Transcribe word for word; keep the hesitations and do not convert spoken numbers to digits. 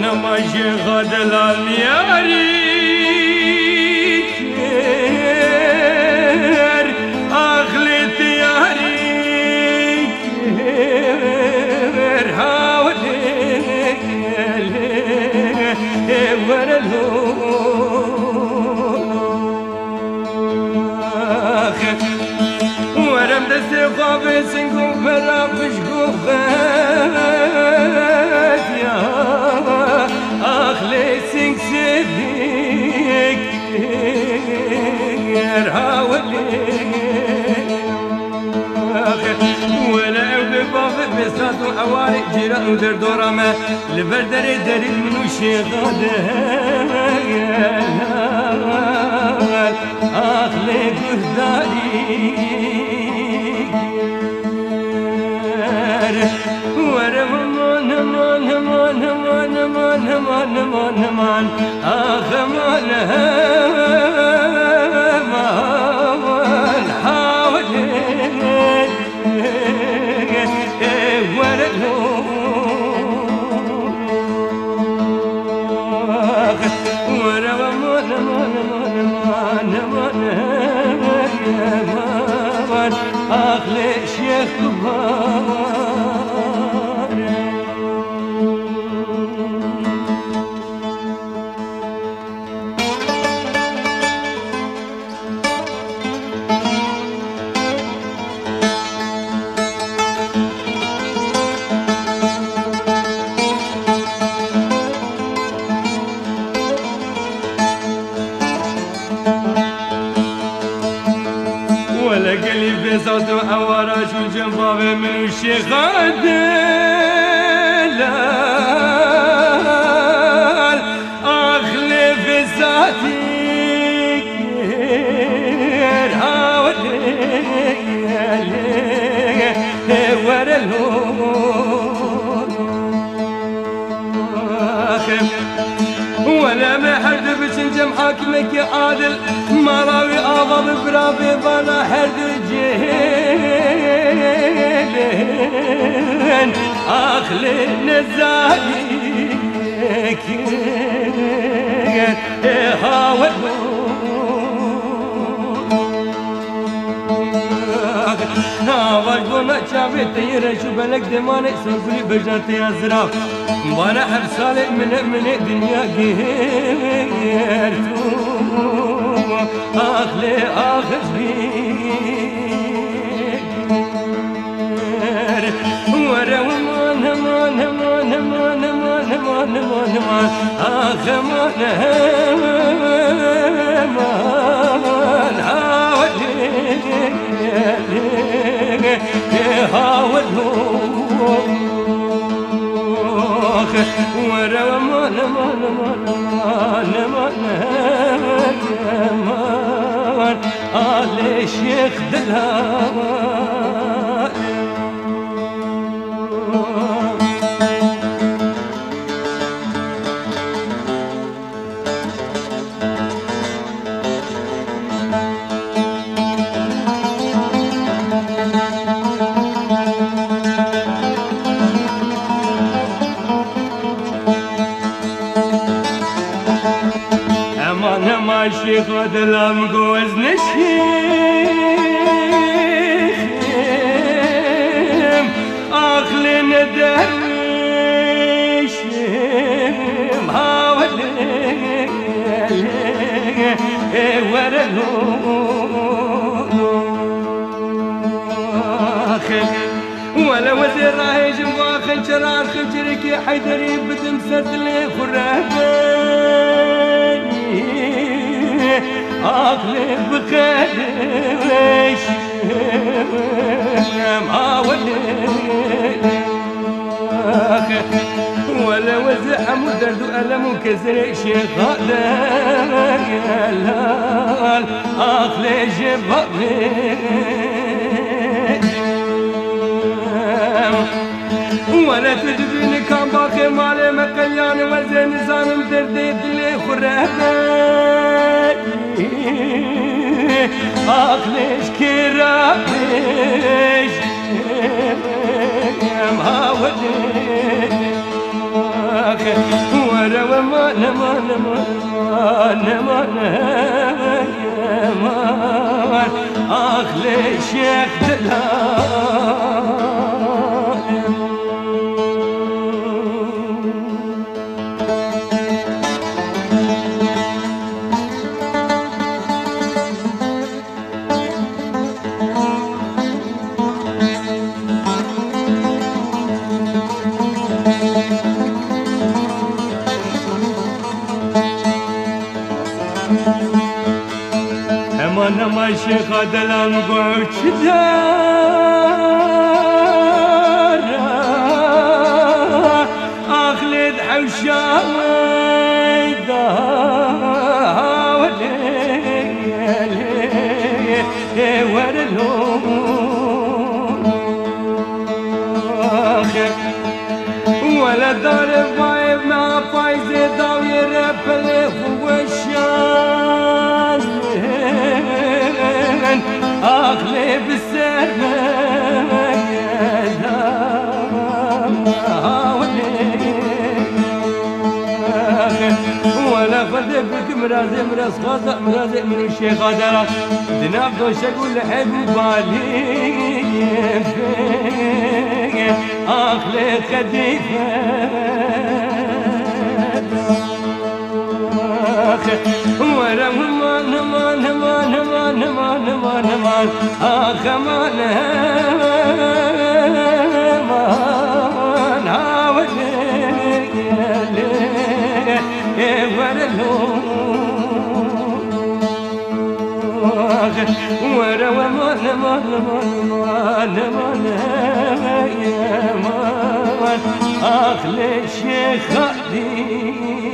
ماشي غد الياري كير أغلت ياري كير هاولي ورلو ورم دستي خوابي سنقو برا بشقو غاد يا أخلي سنق سبيك يرهاولي ولا أولي بابي بساتو أواري جيرا ودر دورما لبردري دري منو شيغاده أخلي قهداري ورمان مان مان مان مان مان مان مان آخ مان مان حاولي ورلو ورمان مان مان مان مان آخ ليش يا كبار ولا قلي في صوت أورا شو جنباب من الشيخ عدل أخلي في ذاتي هاولي ورلو ولا محرد بسنجم حاكمك يا عادل مراوي أضل برابي بلا حرد جيلين أخلي نزايك هاولو واجبونا شافي تيرا شو بلك دماني سنقولي بجنتي أزراف وانا حرصالي من من دنيا غيرتو أخلي آخذ بير ورا ومان مان مان مان مان مان مان مان آخ مان مان حاولي هاولو ورا مان مان مان مان مان مان آل شيخ دلال ماشي خد الأمقوز نشيم أخلي ندرشم هاولي ورلو ولا وزير راهي جنباخن شرار خجرك يا حيدري بدم سدلي خرابي أغلي بخليش ماولي ولا وزع مدرد ألم وكسر شيخ هذا أغلي جبابي ولا تجبيني كان باقي مالي مكيان وزين زانم دردي دلي خرابي أغليش كرابيش ما ولي وما نما نما نما نما أخلي شيخ دلال انا ما شيخ دلال قعد دار اخلد حوشاي داولي ورلو ولا دار بايب ما فايز داوير بلف وشان أغلب السرمة ولا فدبك مرازي مراز خاطئ مرازي من الشيخ هذا دناب دوش أقول حبيب بالي أغلب خديفة ورا همان همان همان همان همان همان همان آخ همان همان هاولي ورا ورا همان همان همان همان همان آخ ليش خدي